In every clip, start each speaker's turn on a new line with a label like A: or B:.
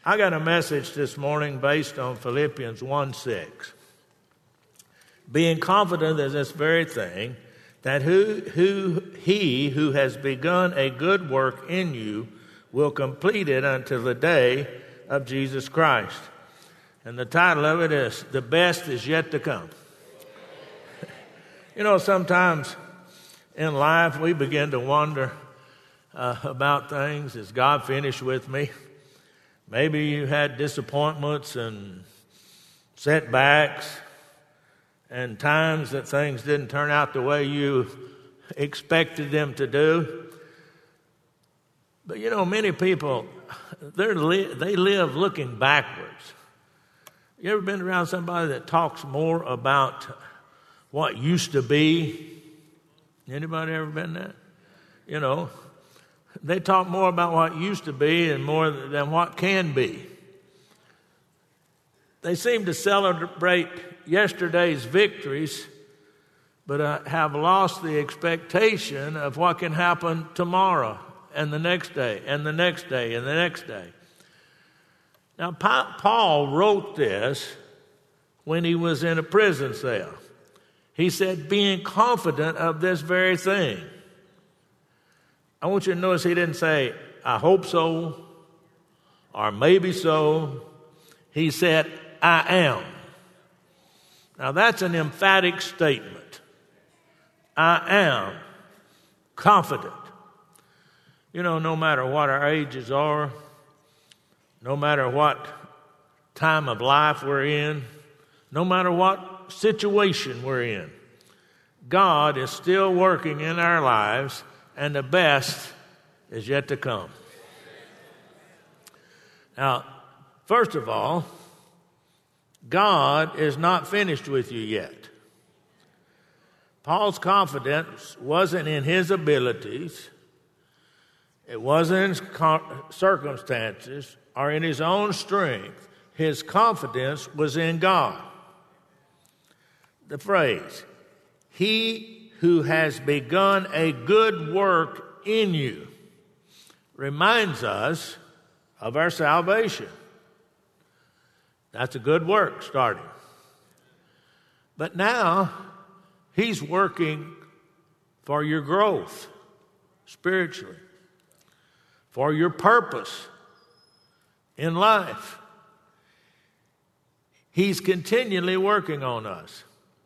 A: I got a message this morning based on Philippians 1:6. Being confident of this very thing, that he who has begun a good work in you will complete it until the day of Jesus Christ. And the title of it is, The Best Is Yet to Come. You know, sometimes in life we begin to wonder about things. Is God finished with me? Maybe you had disappointments and setbacks and times that things didn't turn out the way you expected them to do. But you know, many people, they live looking backwards. You ever been around somebody that talks more about what used to be? Anybody ever been that? You know, they talk more about what used to be and more than what can be. They seem to celebrate yesterday's victories, but have lost the expectation of what can happen tomorrow and the next day and the next day and the next day. Now, Paul wrote this when he was in a prison cell. He said, being confident of this very thing. I want you to notice he didn't say, I hope so, or maybe so. He said, I am. Now that's an emphatic statement. I am confident. You know, no matter what our ages are, no matter what time of life we're in, no matter what situation we're in, God is still working in our lives, and the best is yet to come. Now, first of all, God is not finished with you yet. Paul's confidence wasn't in his abilities, it wasn't in his circumstances or in his own strength. His confidence was in God. The phrase, he who has begun a good work in you, reminds us of our salvation. That's a good work starting. But now, he's working for your growth spiritually, for your purpose in life. He's continually working on us.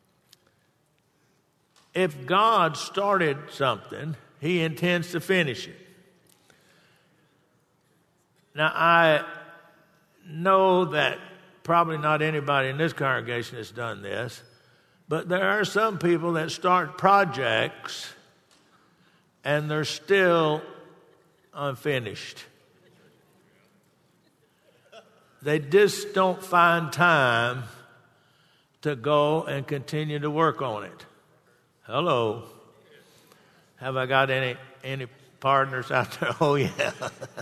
A: If God started something, he intends to finish it. Now, I know that probably not anybody in this congregation has done this, but there are some people that start projects and they're still unfinished. They just don't find time to go and continue to work on it. Hello. Have I got any partners out there? Oh, yeah.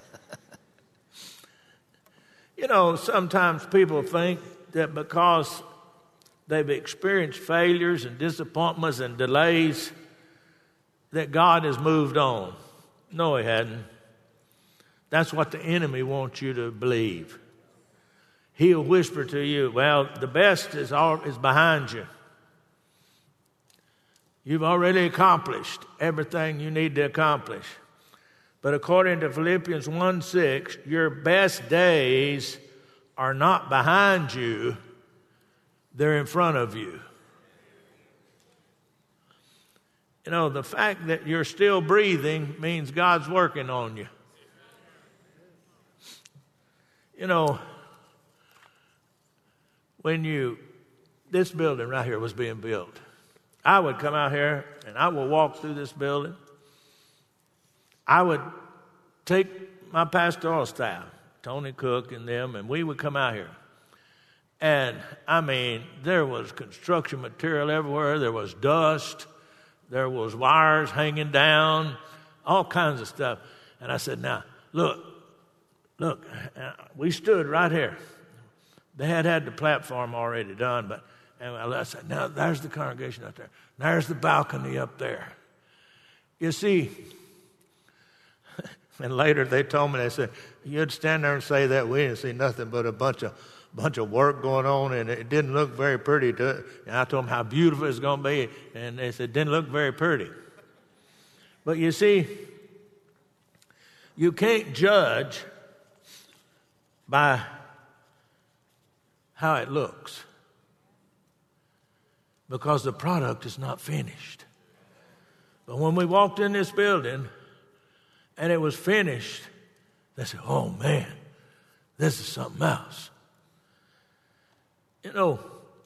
A: You know, sometimes people think that because they've experienced failures and disappointments and delays, that God has moved on. No, he hadn't. That's what the enemy wants you to believe. He'll whisper to you, well, the best is behind you. You've already accomplished everything you need to accomplish. But according to Philippians 1:6, your best days are not behind you, they're in front of you. You know, the fact that you're still breathing means God's working on you. You know, this building right here was being built, I would come out here and I would walk through this building. I would take my pastoral staff, Tony Cook and them, and we would come out here. And, I mean, there was construction material everywhere. There was dust. There was wires hanging down, all kinds of stuff. And I said, now, look, we stood right here. They had the platform already done, and I said, now, there's the congregation up there. There's the balcony up there. You see, And later they told me, they said, you'd stand there and say that. We didn't see nothing but a bunch of work going on, and it didn't look very pretty. And I told them how beautiful it's going to be, and they said it didn't look very pretty. But you see, you can't judge by how it looks, because the product is not finished. But when we walked in this building and it was finished, they said, oh man, this is something else. You know,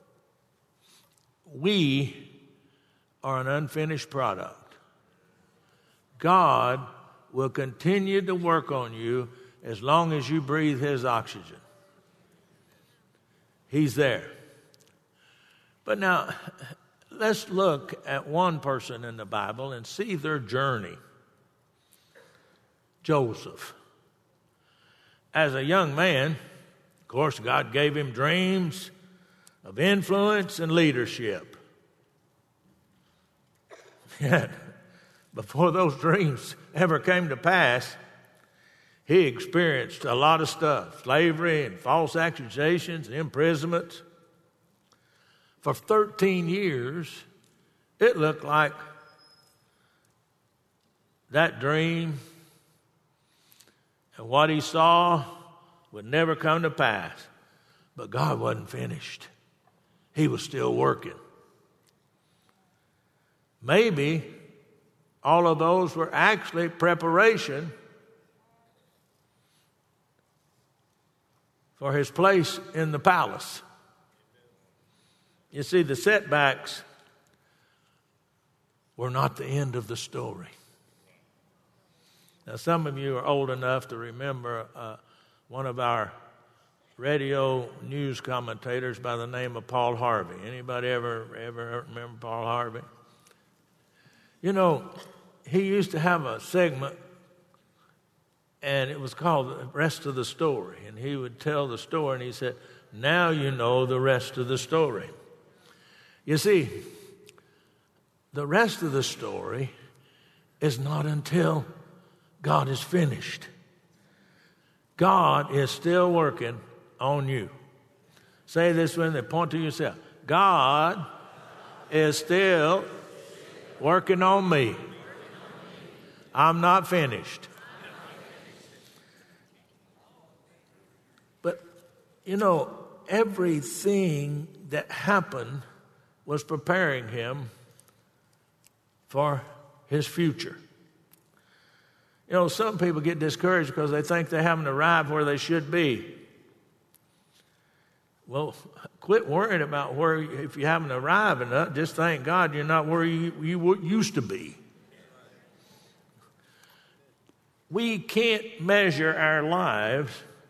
A: we are an unfinished product. God will continue to work on you as long as you breathe His oxygen. He's there. But now, let's look at one person in the Bible and see their journey. Joseph. As a young man, of course, God gave him dreams of influence and leadership. Yet, before those dreams ever came to pass, he experienced a lot of stuff, slavery and false accusations and imprisonment. For 13 years, it looked like that dream and what he saw would never come to pass. But God wasn't finished. He was still working. Maybe all of those were actually preparation for his place in the palace. You see, the setbacks were not the end of the story. Now, some of you are old enough to remember one of our radio news commentators by the name of Paul Harvey. Anybody ever remember Paul Harvey? You know, he used to have a segment, and it was called The Rest of the Story. And he would tell the story, and he said, now you know the rest of the story. You see, the rest of the story is not until God is finished. God is still working on you. Say this when they point to yourself. God is still working on me. I'm not finished. But, you know, everything that happened was preparing him for his future. You know, some people get discouraged because they think they haven't arrived where they should be. Well, quit worrying about where, if you haven't arrived enough, just thank God you're not where you used to be. We can't measure our lives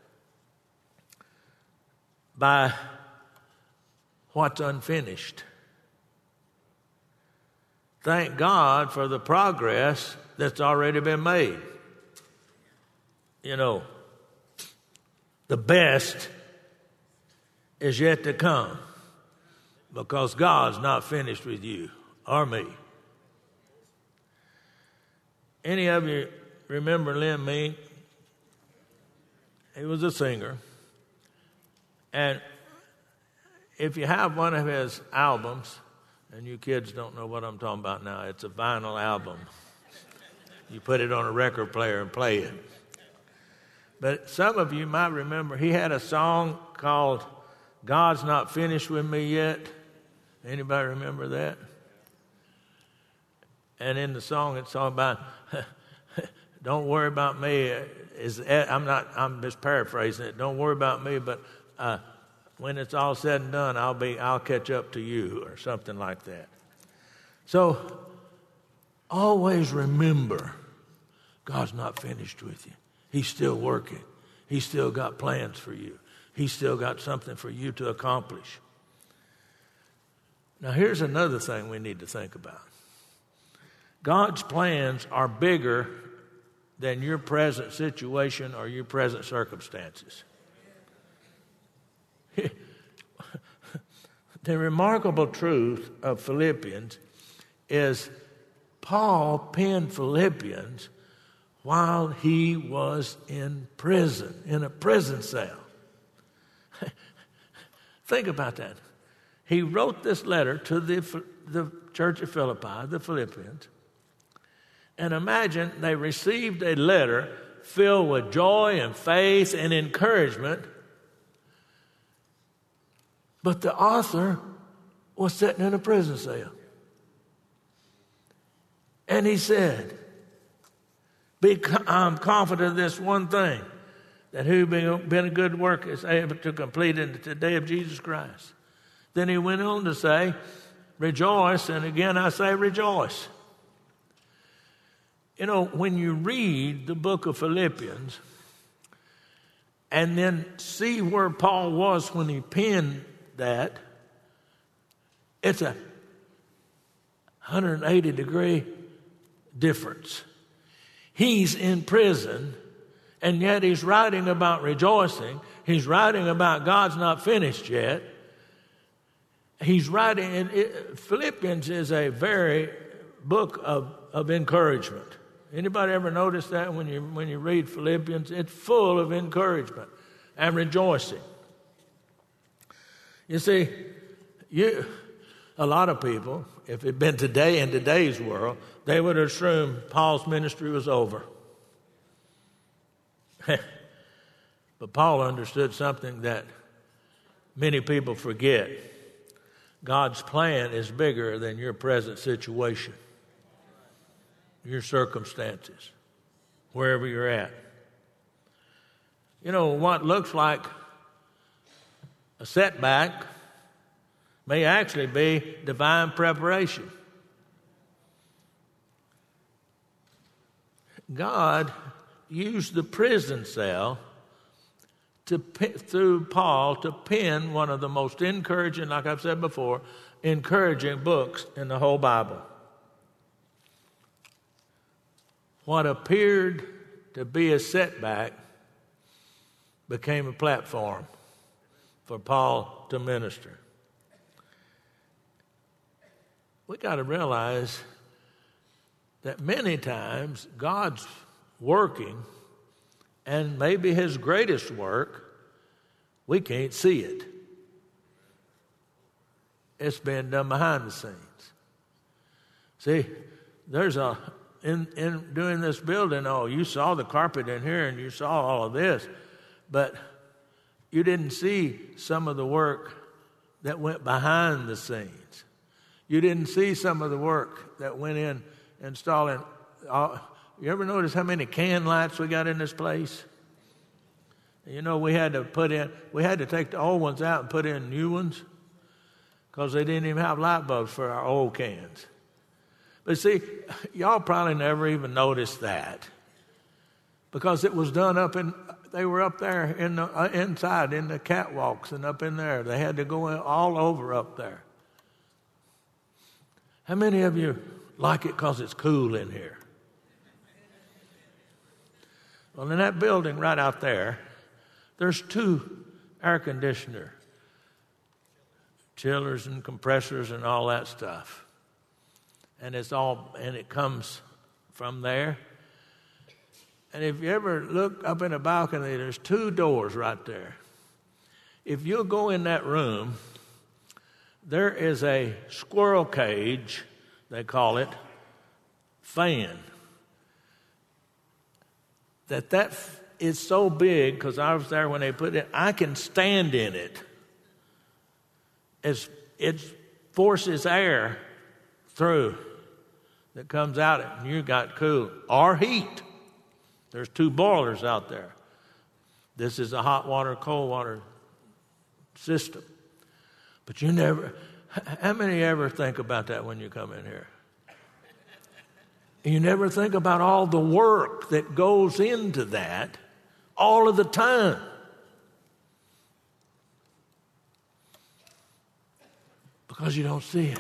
A: by what's unfinished. Thank God for the progress that's already been made. You know, the best is yet to come because God's not finished with you or me. Any of you remember Lynn Meek? He was a singer. And if you have one of his albums, and you kids don't know what I'm talking about now, it's a vinyl album. You put it on a record player and play it. But some of you might remember he had a song called God's Not Finished With Me Yet. Anybody remember that? And in the song it's all about, don't worry about me. I'm just paraphrasing it. Don't worry about me, but when it's all said and done, I'll catch up to you, or something like that. So always remember, God's not finished with you. He's still working. He's still got plans for you. He's still got something for you to accomplish. Now, here's another thing we need to think about. God's plans are bigger than your present situation or your present circumstances. The remarkable truth of Philippians is Paul penned Philippians while he was in prison, in a prison cell. Think about that. He wrote this letter to the church of Philippi, the Philippians. And imagine they received a letter filled with joy and faith and encouragement. But the author was sitting in a prison cell. And he said, I'm confident of this one thing, that who been a good work is able to complete it the day of Jesus Christ. Then he went on to say, rejoice, and again I say rejoice. You know, when you read the book of Philippians and then see where Paul was when he penned that, it's a 180-degree difference. He's in prison, and yet he's writing about rejoicing. He's writing about God's not finished yet. He's writing, and Philippians is a very book of encouragement. Anybody ever notice that when you read Philippians? It's full of encouragement and rejoicing. You see, a lot of people, if it had been today in today's world, they would assume Paul's ministry was over. But Paul understood something that many people forget. God's plan is bigger than your present situation, your circumstances, wherever you're at. You know, what looks like a setback may actually be divine preparation. God used the prison cell through Paul to pen one of the most encouraging, like I've said before, encouraging books in the whole Bible. What appeared to be a setback became a platform for Paul to minister. We got to realize that many times God's working, and maybe his greatest work, we can't see it. It's been done behind the scenes. See, there's in doing this building, you saw the carpet in here and you saw all of this, but you didn't see some of the work that went behind the scenes. You didn't see some of the work that went in installing. You ever notice how many can lights we got in this place? You know, we had to take the old ones out and put in new ones because they didn't even have light bulbs for our old cans. But see, y'all probably never even noticed that because it was done they were up there in the inside in the catwalks and up in there. They had to go all over up there. How many of you like it because it's cool in here? Well, in that building right out there, there's 2 air conditioner, chillers and compressors and all that stuff. And it comes from there. And if you ever look up in the balcony, there's 2 doors right there. If you'll go in that room, there is a squirrel cage, they call it, fan. That is so big, because I was there when they put it, I can stand in it. It forces air through that comes out, and you got cool or heat. There's 2 boilers out there. This is a hot water, cold water system. But how many ever think about that when you come in here? You never think about all the work that goes into that all of the time. Because you don't see it.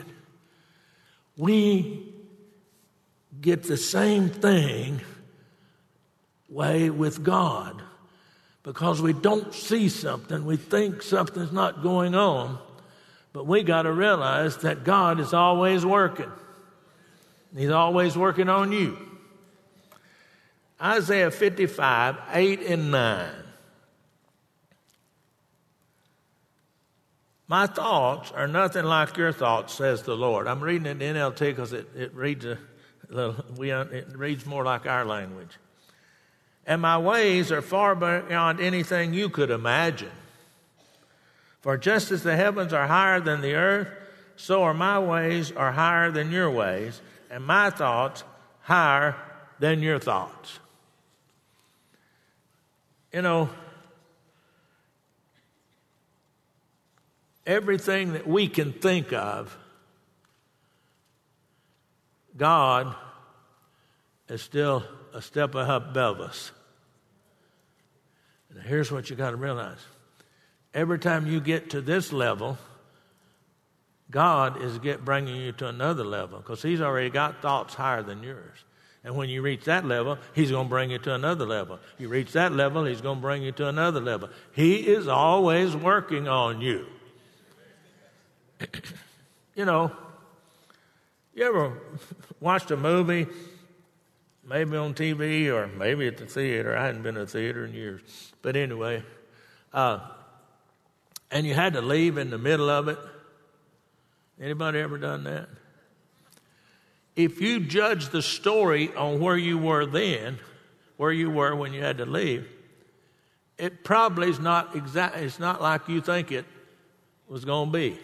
A: We get the same thing way with God. Because we don't see something, we think something's not going on. But we got to realize that God is always working. He's always working on you. Isaiah 55, 8 and 9. My thoughts are nothing like your thoughts, says the Lord. I'm reading it in NLT because it reads it reads more like our language. And my ways are far beyond anything you could imagine. For just as the heavens are higher than the earth, so are my ways are higher than your ways, and my thoughts higher than your thoughts. You know, everything that we can think of, God is still a step above us. And here's what you got to realize. Every time you get to this level, God is bringing you to another level because he's already got thoughts higher than yours. And when you reach that level, he's going to bring you to another level. You reach that level, he's going to bring you to another level. He is always working on you. You know, you ever watched a movie, maybe on TV or maybe at the theater? I hadn't been to a theater in years. But anyway, and you had to leave in the middle of it. Anybody ever done that? If you judge the story on where you were then, where you were when you had to leave, it probably is not exact. It's not like you think it was going to be.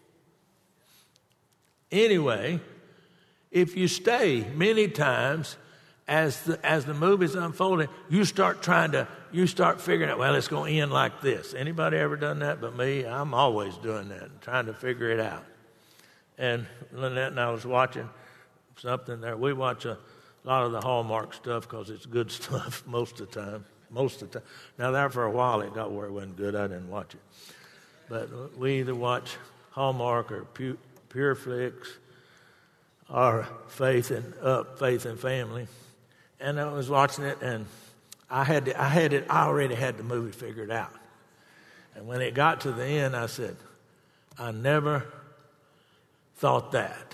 A: Anyway, if you stay many times as the movie's unfolding, you start figuring out, well, it's going to end like this. Anybody ever done that but me? I'm always doing that, trying to figure it out. And Lynette and I was watching something there. We watch a lot of the Hallmark stuff because it's good stuff most of the time. Now, there for a while it got where it wasn't good. I didn't watch it. But we either watch Hallmark or Pure Flix or Faith and Family. And I was watching it, and I already had the movie figured out. And when it got to the end, I said, I never thought that.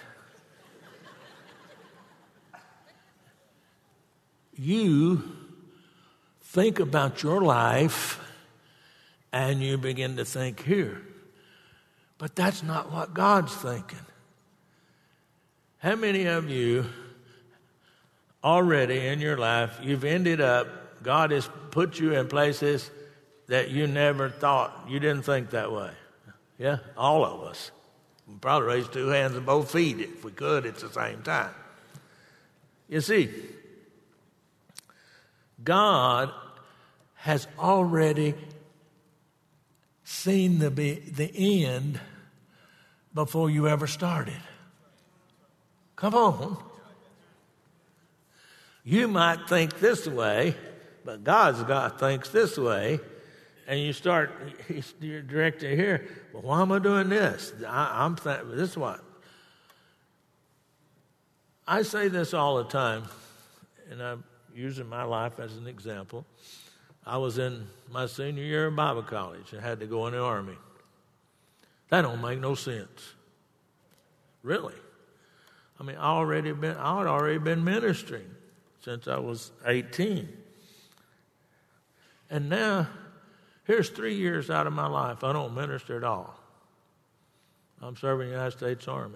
A: You think about your life and you begin to think here. But that's not what God's thinking. How many of you already in your life, you've ended up, God has put you in places that you never thought, you didn't think that way? Yeah, all of us. We'd probably raise two hands and both feet if we could at the same time. You see, God has already seen the end before you ever started. Come on. You might think this way, but God thinks this way. And you're directed here. Well, why am I doing this? I'm thinking, this is what. I say this all the time, and I'm using my life as an example. I was in my senior year of Bible college and had to go in the Army. That don't make no sense. Really. I mean, I had already been ministering since I was 18. And now, here's 3 years out of my life. I don't minister at all. I'm serving the United States Army.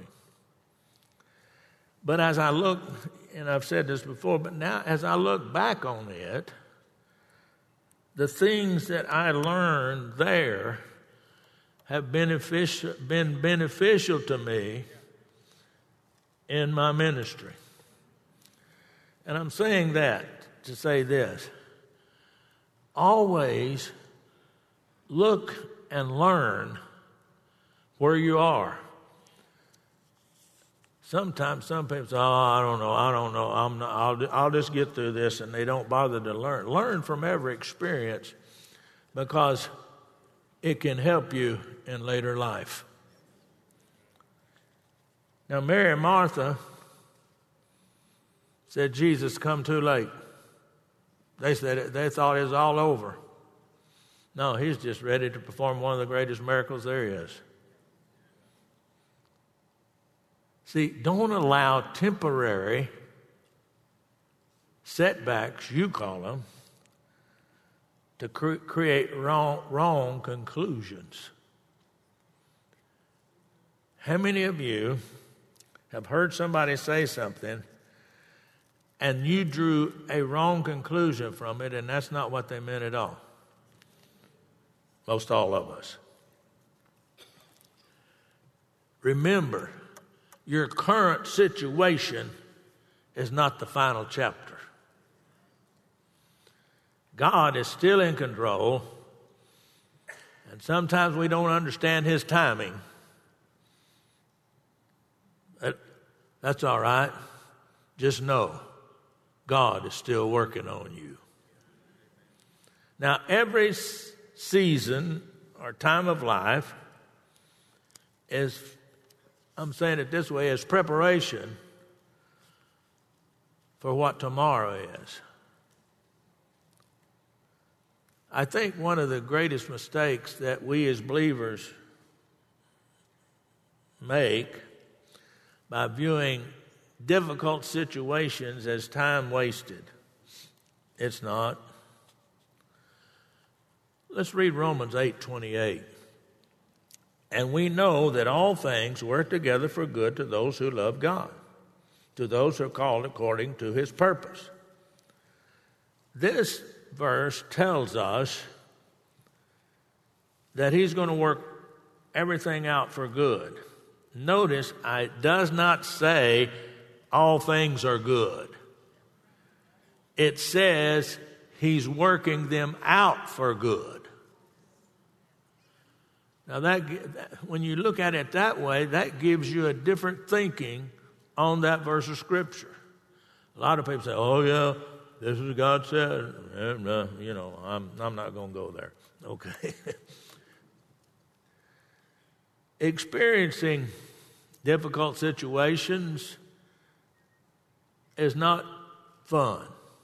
A: But as I look, and I've said this before, but now as I look back on it, the things that I learned there have been beneficial to me in my ministry. And I'm saying that to say this. Always look and learn where you are. Sometimes some people say, I don't know. I'll just get through this, and they don't bother to learn. Learn from every experience because it can help you in later life. Now, Mary and Martha said, Jesus, come too late. They thought it was all over. No, he's just ready to perform one of the greatest miracles there is. See, don't allow temporary setbacks, you call them, to create wrong conclusions. How many of you have heard somebody say something and you drew a wrong conclusion from it, and that's not what they meant at all? Most all of us. Remember, your current situation is not the final chapter. God is still in control, and sometimes we don't understand His timing. That's all right. Just know God is still working on you. Now, every season or time of life is, I'm saying it this way, is preparation for what tomorrow is. I think one of the greatest mistakes that we as believers make by viewing difficult situations as time wasted. It's not. Let's read Romans 8:28. And we know that all things work together for good to those who love God, to those who are called according to His purpose. This verse tells us that He's going to work everything out for good. Notice, it does not say all things are good. It says He's working them out for good. Now, when you look at it that way, that gives you a different thinking on that verse of Scripture. A lot of people say, oh, yeah, this is what God said. No, I'm not going to go there. Okay. Experiencing difficult situations is not fun.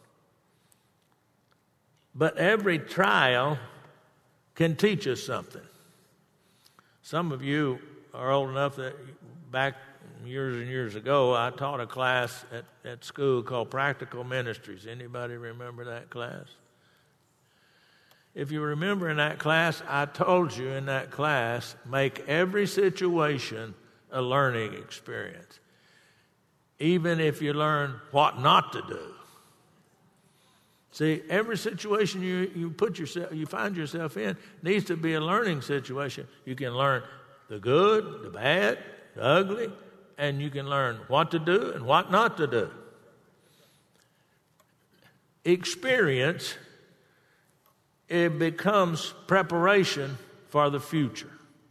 A: But every trial can teach us something. Some of you are old enough that back years and years ago, I taught a class at school called Practical Ministries. Anybody remember that class? If you remember in that class, I told you in that class, make every situation a learning experience. Even if you learn what not to do. See, every situation you find yourself in needs to be a learning situation. You can learn the good, the bad, the ugly, and you can learn what to do and what not to do. Experience, it becomes preparation for the future.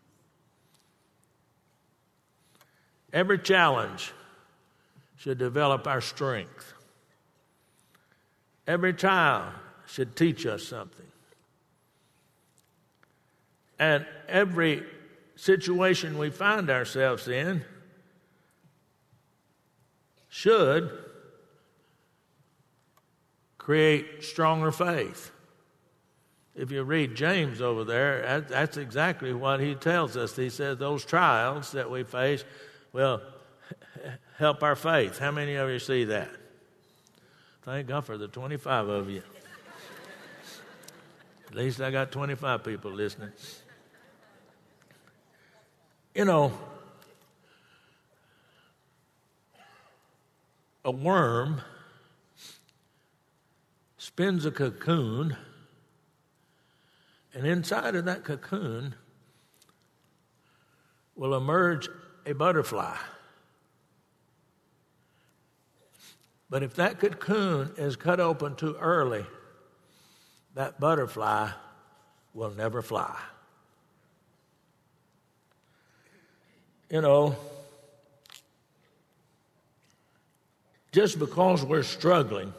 A: Every challenge should develop our strength. Every trial should teach us something. And every situation we find ourselves in should create stronger faith. If you read James over there, that's exactly what he tells us. He says those trials that we face will help our faith. How many of you see that? Thank God for the 25 of you. At least I got 25 people listening. You know, a worm spins a cocoon, and inside of that cocoon will emerge a butterfly. But if that cocoon is cut open too early, that butterfly will never fly. You know, just because we're struggling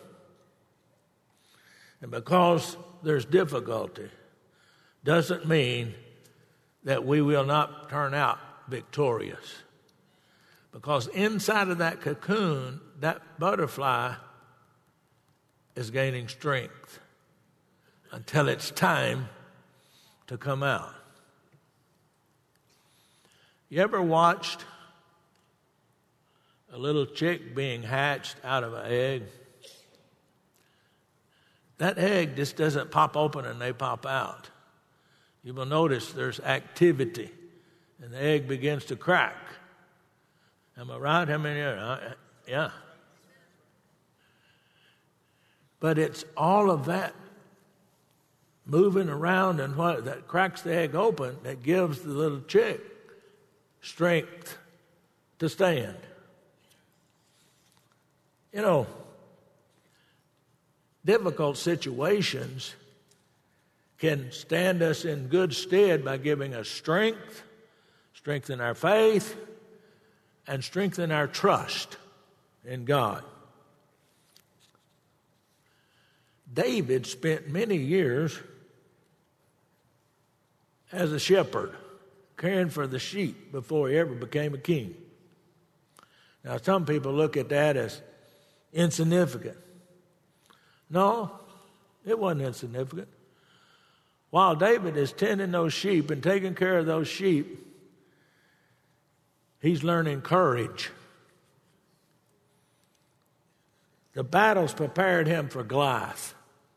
A: and because there's difficulty doesn't mean that we will not turn out victorious. Because inside of that cocoon, that butterfly is gaining strength until it's time to come out. You ever watched a little chick being hatched out of an egg? that egg just doesn't pop open and they pop out. You will notice there's activity, and the egg begins to crack. Am I right? How many? Yeah. But it's all of that moving around and what that cracks the egg open that gives the little chick strength to stand. You know, difficult situations can stand us in good stead by giving us strength, strengthen our faith, and strengthen our trust in God. David spent many years as a shepherd, caring for the sheep before he ever became a king. Now, some people look at that as insignificant. No, it wasn't insignificant. While David is tending those sheep and taking care of those sheep, he's learning courage. The battles prepared him for Goliath.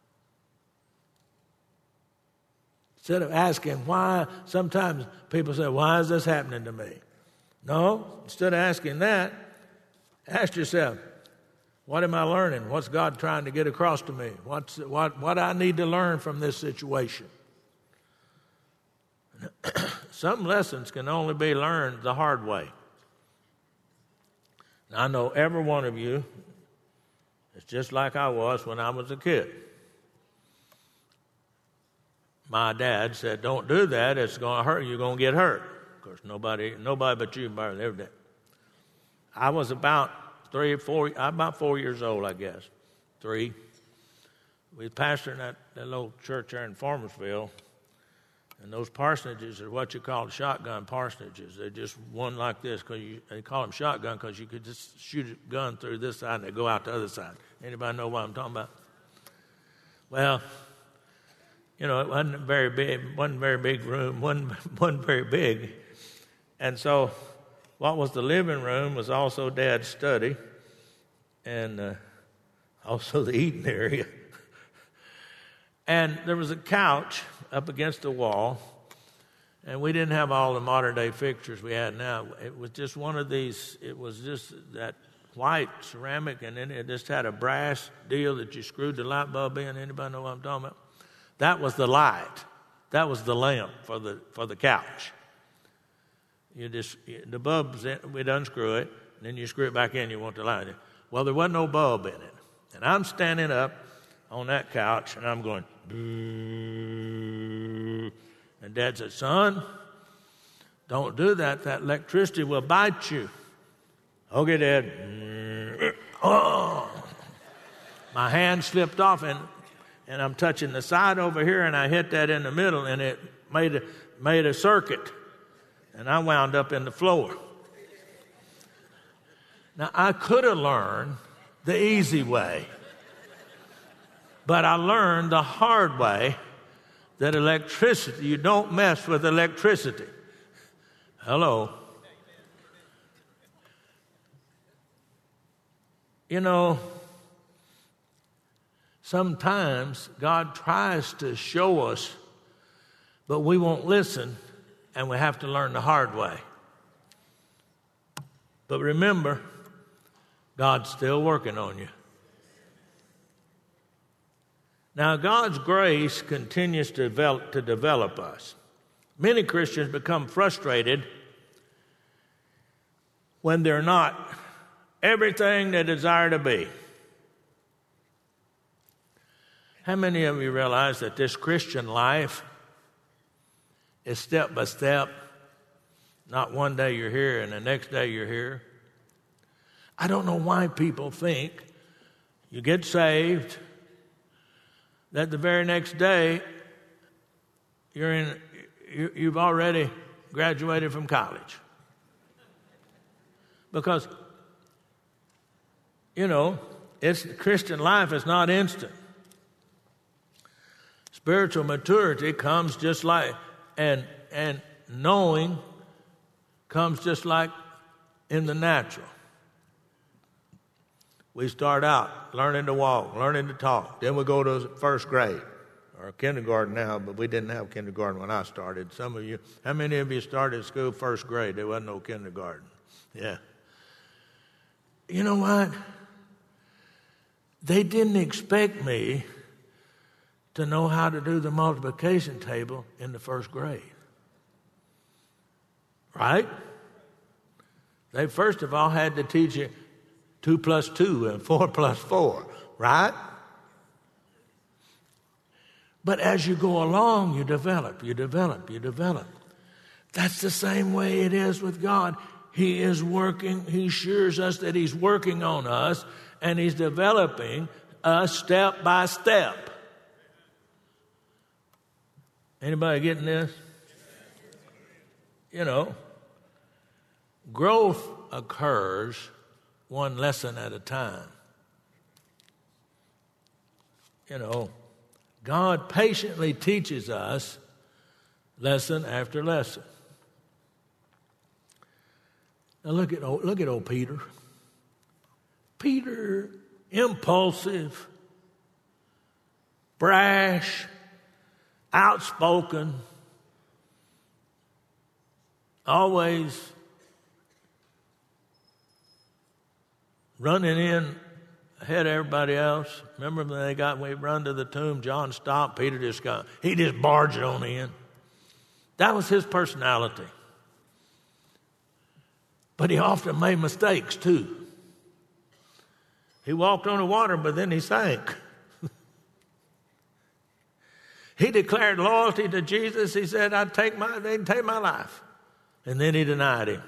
A: Instead of asking why, sometimes people say, why is this happening to me? No, instead of asking that, ask yourself, what am I learning? What's God trying to get across to me? What I need to learn from this situation? Some lessons can only be learned the hard way. I know every one of you is just like I was when I was a kid. My dad said, don't do that. It's going to hurt. You're going to get hurt. Of course, nobody but you barely ever did. I was about 4 years old, I guess. 3. We pastored that little church there in Farmersville, and those parsonages are what you call shotgun parsonages. They're just one like this. They call them shotgun because you could just shoot a gun through this side and they go out the other side. Anybody know what I'm talking about? Well, you know, it wasn't very big room, wasn't very big. And so what was the living room was also Dad's study and also the eating area. And there was a couch up against the wall, and we didn't have all the modern-day fixtures we had now. It was just one of these, it was just that white ceramic, and then it just had a brass deal that you screwed the light bulb in. Anybody know what I'm talking about? That was the light. That was the lamp for the couch. The bulb's in, we'd unscrew it, and then you screw it back in, you want the light in. Well, there wasn't no bulb in it. And I'm standing up on that couch, and I'm going, boo. And Dad said, son, don't do that. That electricity will bite you. Okay, Dad. Oh. My hand slipped off, and I'm touching the side over here, and I hit that in the middle, and it made a circuit. And I wound up in the floor. Now, I could have learned the easy way, but I learned the hard way that electricity, you don't mess with electricity. Hello. You know, sometimes God tries to show us, but we won't listen, and we have to learn the hard way. But remember, God's still working on you. Now, God's grace continues to develop us. Many Christians become frustrated when they're not everything they desire to be. How many of you realize that this Christian life is step by step? Not one day you're here and the next day you're here. I don't know why people think you get saved, that the very next day you've already graduated from college. Because, you know, Christian life is not instant. Spiritual maturity comes just like, and knowing comes just like in the natural. We start out learning to walk, learning to talk. Then we go to first grade or kindergarten now, but we didn't have kindergarten when I started. Some of you, how many of you started school first grade? There wasn't no kindergarten. Yeah. You know what? They didn't expect me to know how to do the multiplication table in the first grade. Right? They first of all had to teach you 2 plus 2 and 4 plus 4, right? But as you go along, you develop. That's the same way it is with God. He is working. He assures us that He's working on us, and He's developing us step by step. Anybody getting this? You know, growth occurs one lesson at a time. You know, God patiently teaches us lesson after lesson. Now look at old Peter. Peter, impulsive, brash, outspoken, always running in ahead of everybody else. Remember when we run to the tomb, John stopped, Peter just barged on in. That was his personality. But he often made mistakes too. He walked on the water, but then he sank. He declared loyalty to Jesus. He said, they can take my life. And then he denied Him.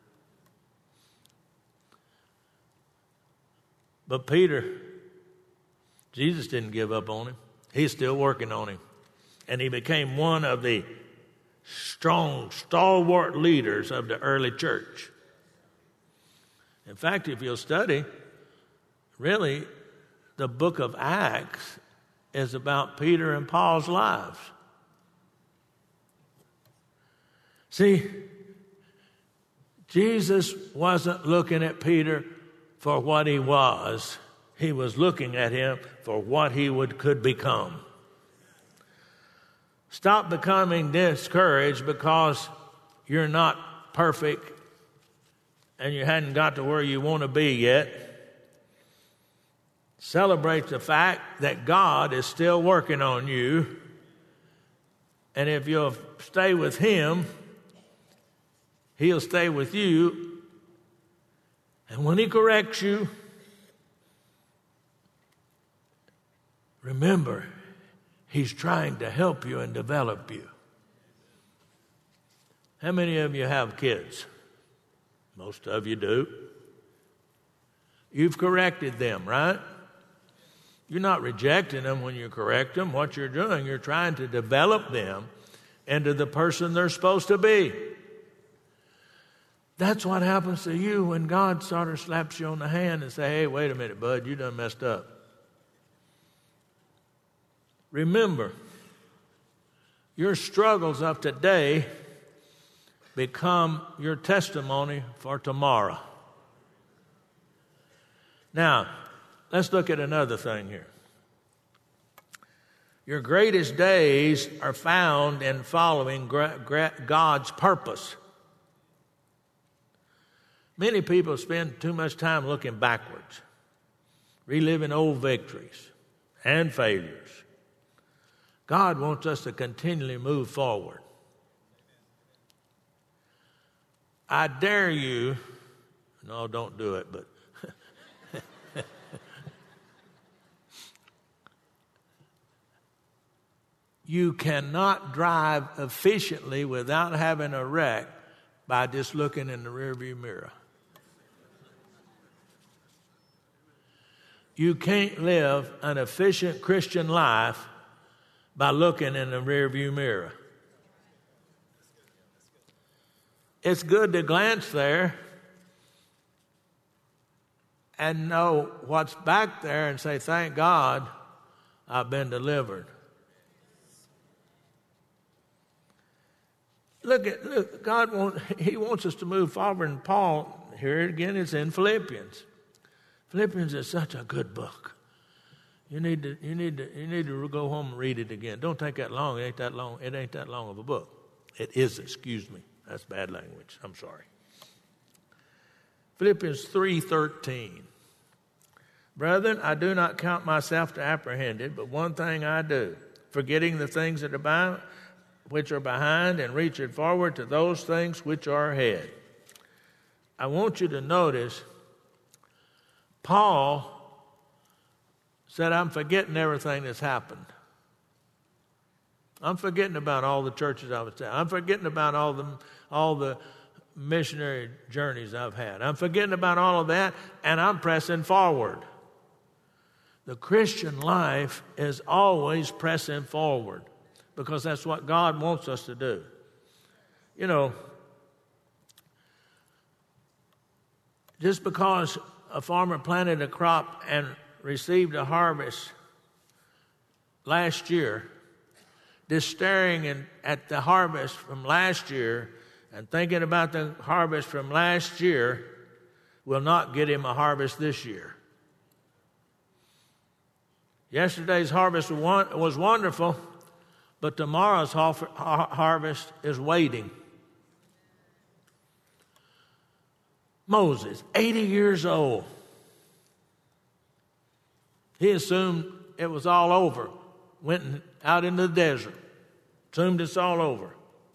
A: But Peter, Jesus didn't give up on him. He's still working on him. And he became one of the strong, stalwart leaders of the early church. In fact, if you'll study, really, the book of Acts is about Peter and Paul's lives. See, Jesus wasn't looking at Peter for what he was. He was looking at him for what he could become. Stop becoming discouraged because you're not perfect and you hadn't got to where you want to be yet. Celebrate the fact that God is still working on you. And if you'll stay with Him, He'll stay with you. And when He corrects you, remember, He's trying to help you and develop you. How many of you have kids? Most of you do. You've corrected them, right? You're not rejecting them when you correct them. What you're doing, you're trying to develop them into the person they're supposed to be. That's what happens to you when God sort of slaps you on the hand and say, hey, wait a minute, bud, you done messed up. Remember, your struggles of today become your testimony for tomorrow. Now, let's look at another thing here. Your greatest days are found in following God's purpose. Many people spend too much time looking backwards, reliving old victories and failures. God wants us to continually move forward. I dare you, no, don't do it, but you cannot drive efficiently without having a wreck by just looking in the rearview mirror. You can't live an efficient Christian life by looking in the rearview mirror. It's good to glance there and know what's back there and say, thank God I've been delivered. Look, God He wants us to move forward. And Paul, here again, it's in Philippians. Philippians is such a good book. You need to go home and read it again. Don't take that long. It ain't that long. It ain't that long of a book. It is, excuse me. That's bad language. I'm sorry. Philippians 3:13. Brethren, I do not count myself to apprehended, but one thing I do, forgetting the things that are which are behind and reaching forward to those things which are ahead. I want you to notice Paul said, I'm forgetting everything that's happened. I'm forgetting about all the churches I was at. I'm forgetting about all the missionary journeys I've had. I'm forgetting about all of that, and I'm pressing forward. The Christian life is always pressing forward because that's what God wants us to do. You know, just because a farmer planted a crop and received a harvest last year, just staring at the harvest from last year and thinking about the harvest from last year will not get him a harvest this year. Yesterday's harvest was wonderful, but tomorrow's harvest is waiting. Moses, 80 years old. He assumed it was all over. Went out into the desert. Assumed it's all over.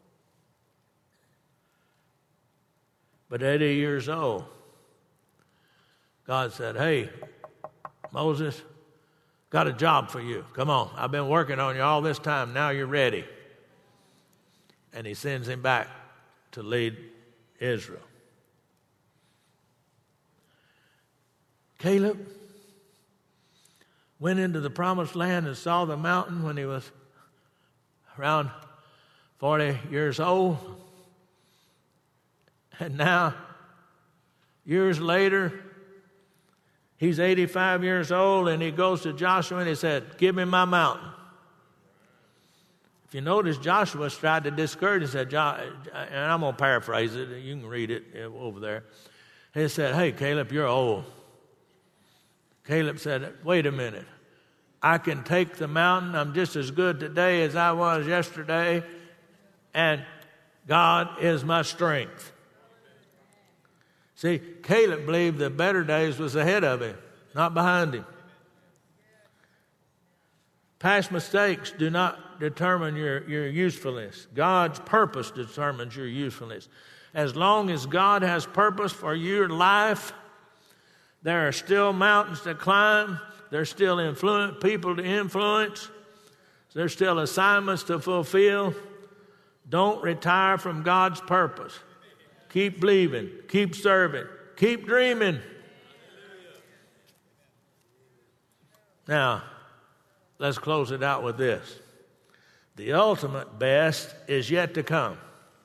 A: But 80 years old, God said, hey, Moses, got a job for you. Come on. I've been working on you all this time. Now you're ready. And he sends him back to lead Israel. Caleb went into the promised land and saw the mountain when he was around 40 years old. And now, years later, he's 85 years old, and he goes to Joshua and he said, give me my mountain. If you notice, Joshua tried to discourage him. He said, and I'm going to paraphrase it. You can read it over there. He said, hey, Caleb, you're old. Caleb said, wait a minute. I can take the mountain. I'm just as good today as I was yesterday, and God is my strength. See, Caleb believed the better days was ahead of him, not behind him. Past mistakes do not determine your usefulness. God's purpose determines your usefulness. As long as God has purpose for your life, there are still mountains to climb. There's still people to influence. There's still assignments to fulfill. Don't retire from God's purpose. Keep believing. Keep serving. Keep dreaming. Now, let's close it out with this. The ultimate best is yet to come.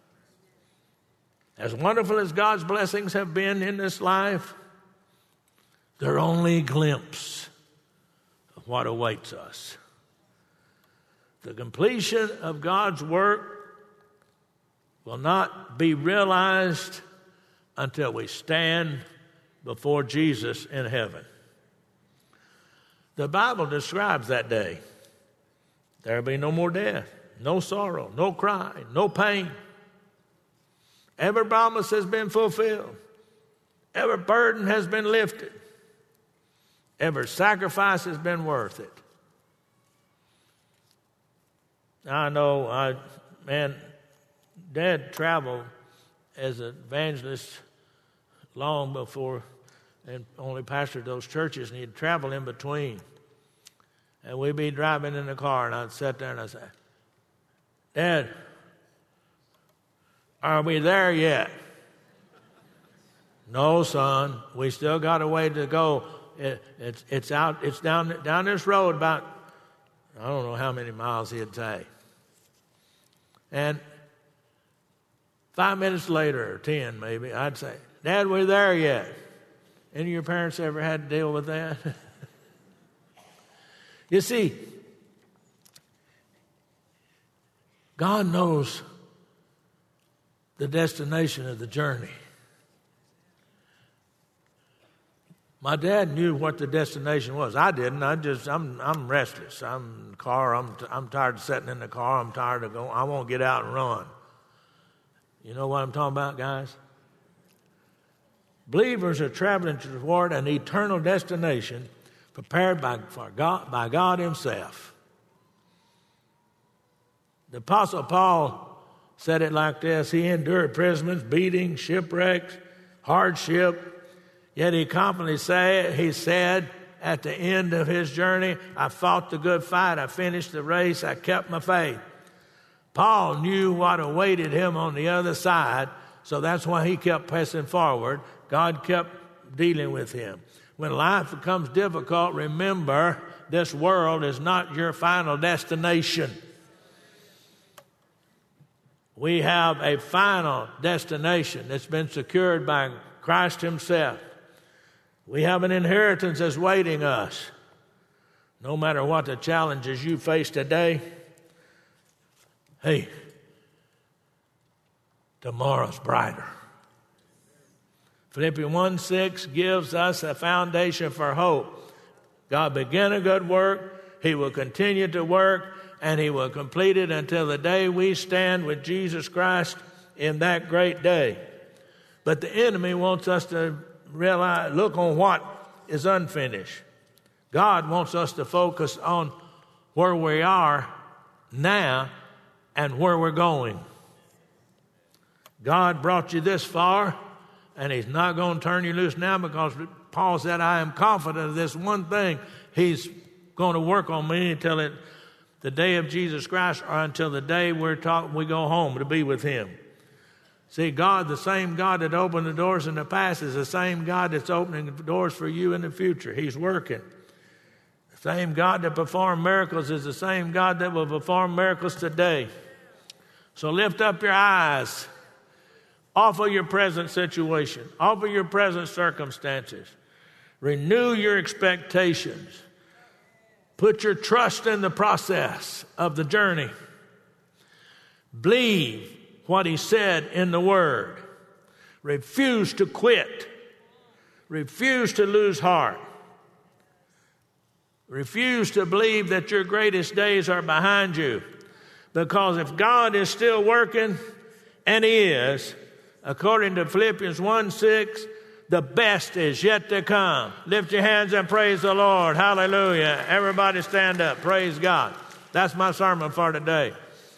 A: As wonderful as God's blessings have been in this life, they're only a glimpse of what awaits us. The completion of God's work will not be realized until we stand before Jesus in heaven. The Bible describes that day. There will be no more death, no sorrow, no crying, no pain. Every promise has been fulfilled. Every burden has been lifted. Every sacrifice has been worth it. I know, Dad traveled as an evangelist long before and only pastored those churches, and he'd travel in between. And we'd be driving in the car, and I'd sit there and I'd say, Dad, are we there yet? No, son, we still got a way to go. It's down this road about, I don't know how many miles he'd say. And 5 minutes later, or 10 maybe, I'd say, Dad, we're there yet. Any of your parents ever had to deal with that? You see, God knows the destination of the journey. My dad knew what the destination was. I didn't. I'm restless. I'm in the car. I'm tired of sitting in the car. I'm tired of going. I won't get out and run. You know what I'm talking about, guys? Believers are traveling toward an eternal destination prepared by God Himself. The Apostle Paul said it like this. He endured imprisonments, beatings, shipwrecks, hardship. Yet he confidently said at the end of his journey, I fought the good fight. I finished the race. I kept my faith. Paul knew what awaited him on the other side, so that's why he kept pressing forward. God kept dealing with him. When life becomes difficult, remember this world is not your final destination. We have a final destination that's been secured by Christ Himself. We have an inheritance that's waiting us. No matter what the challenges you face today, hey, tomorrow's brighter. Philippians 1:6 gives us a foundation for hope. God began a good work. He will continue to work, and He will complete it until the day we stand with Jesus Christ in that great day. But the enemy wants us to look on what is unfinished. God wants us to focus on where we are now and where we're going. God brought you this far, and He's not going to turn you loose now, because Paul said, I am confident of this one thing. He's going to work on me until the day of Jesus Christ, or until the day we go home to be with Him. See, God, the same God that opened the doors in the past, is the same God that's opening the doors for you in the future. He's working. The same God that performed miracles is the same God that will perform miracles today. So lift up your eyes off of your present situation, off of your present circumstances. Renew your expectations. Put your trust in the process of the journey. Believe what He said in the Word. Refuse to quit. Refuse to lose heart. Refuse to believe that your greatest days are behind you. Because if God is still working, and He is, according to Philippians 1:6, the best is yet to come. Lift your hands and praise the Lord. Hallelujah. Everybody stand up. Praise God. That's my sermon for today.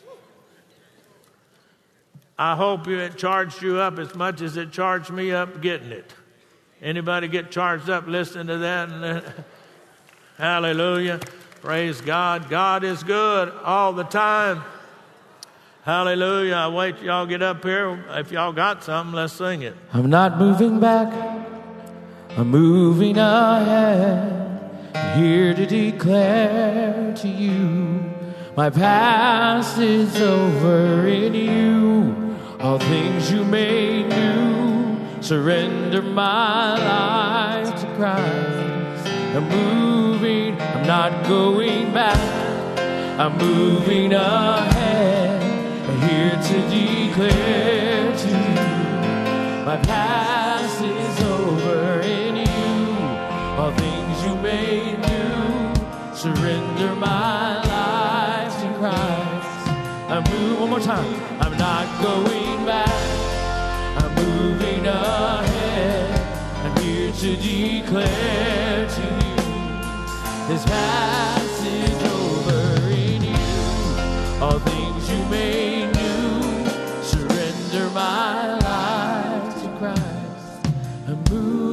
A: I hope it charged you up as much as it charged me up getting it. Anybody get charged up listening to that? Hallelujah. Praise God. God is good all the time. Hallelujah. I wait till y'all get up here. If y'all got something, let's sing it.
B: I'm not moving back. I'm moving ahead. I'm here to declare to you, my past is over in you. All things you made new. Surrender my life to Christ. I'm moving. I'm not going back. I'm moving ahead. I'm here to declare to you, my past is over in you. All things you made new. Surrender my life to Christ. I'm moving. One more time. I'm not going back. I'm moving ahead. I'm here to declare to you, His past is over in you. All things you made new. Surrender my life to Christ. I'm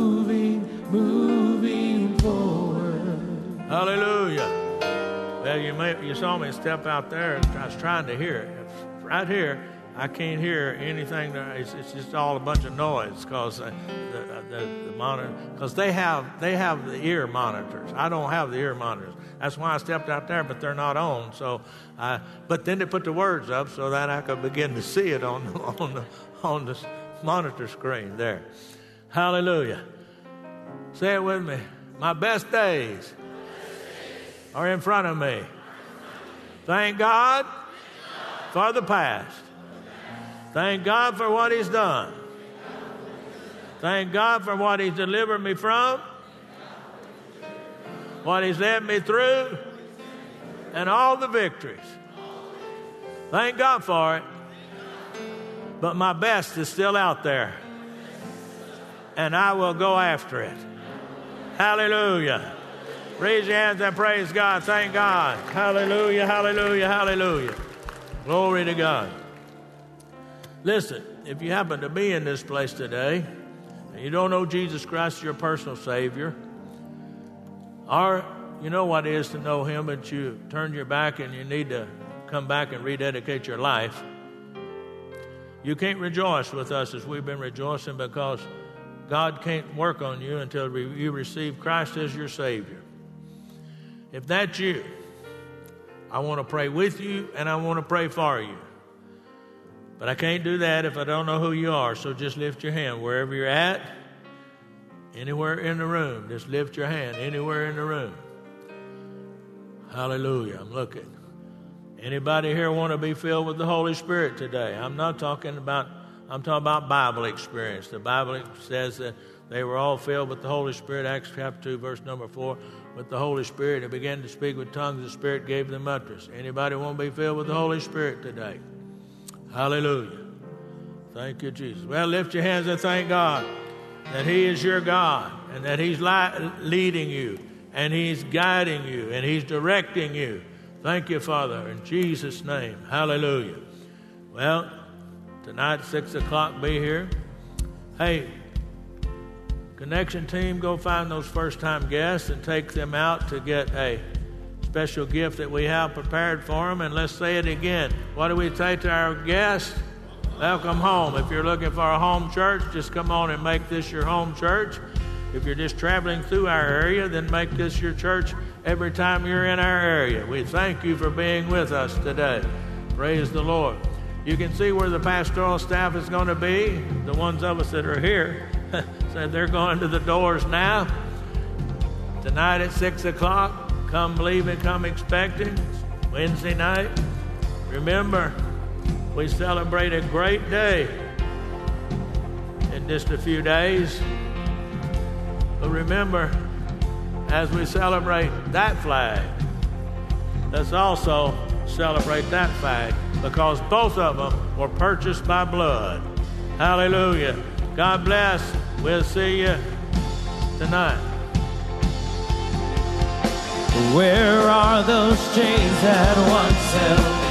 B: moving forward.
A: Hallelujah. Well, you saw me step out there. I was trying to hear it. Right here, I can't hear anything. It's just all a bunch of noise because the monitor. Because they have the ear monitors. I don't have the ear monitors. That's why I stepped out there, but they're not on. So, but then they put the words up so that I could begin to see it on the monitor screen there. Hallelujah. Say it with me. My best days are in front of me. Thank God for the past. Thank God for what He's done. Thank God for what He's delivered me from. what He's led me through, and all the victories. Thank God for it. But my best is still out there, and I will go after it. Hallelujah. Raise your hands and praise God. Thank God. Hallelujah, hallelujah, hallelujah. Glory to God. Listen, if you happen to be in this place today and you don't know Jesus Christ as your personal Savior, or you know what it is to know Him, but you turned your back and you need to come back and rededicate your life, you can't rejoice with us as we've been rejoicing, because God can't work on you until you receive Christ as your Savior. If that's you, I want to pray with you and I want to pray for you. But I can't do that if I don't know who you are. So just lift your hand wherever you're at, anywhere in the room. Just lift your hand anywhere in the room. Hallelujah. I'm looking. Anybody here want to be filled with the Holy Spirit today? I'm talking about Bible experience. The Bible says that they were all filled with the Holy Spirit, Acts chapter 2, verse number 4, with the Holy Spirit. They began to speak with tongues. The Spirit gave them utterance. Anybody want to be filled with the Holy Spirit today? Hallelujah. Thank you, Jesus. Well, lift your hands and thank God that He is your God, and that He's leading you, and He's guiding you, and He's directing you. Thank you, Father, in Jesus' name. Hallelujah. Well, tonight, 6 o'clock, be here. Hey, Connection team, go find those first-time guests and take them out to get a special gift that we have prepared for them. And let's say it again. What do we say to our guests? Welcome home. If you're looking for a home church, just come on and make this your home church. If you're just traveling through our area, then make this your church every time you're in our area. We thank you for being with us today. Praise the Lord. You can see where the pastoral staff is going to be. The ones of us that are here said they're going to the doors now. Tonight at 6 o'clock, come believing, come expecting. It's Wednesday night. Remember, we celebrate a great day in just a few days. But remember, as we celebrate that flag, let's also celebrate that flag, because both of them were purchased by blood. Hallelujah. God bless. We'll see you tonight.
B: Where are those chains that once held me?